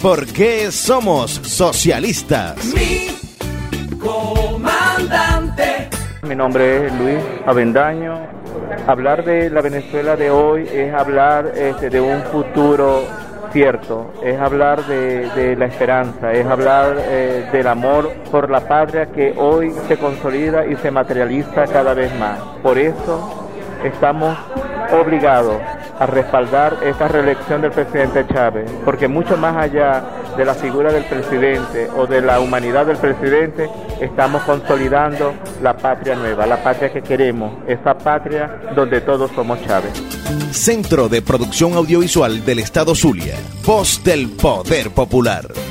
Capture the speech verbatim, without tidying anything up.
porque somos socialistas. Mi comandante. Mi nombre es Luis Avendaño. Hablar de la Venezuela de hoy es hablar este, de un futuro cierto, es hablar de, de la esperanza, es hablar eh, del amor por la patria que hoy se consolida y se materializa cada vez más. Por eso estamos obligados a respaldar esta reelección del presidente Chávez, porque mucho más allá de la figura del presidente o de la humanidad del presidente, estamos consolidando la patria nueva, la patria que queremos, esa patria donde todos somos Chávez. Centro de Producción Audiovisual del Estado Zulia, voz del poder popular.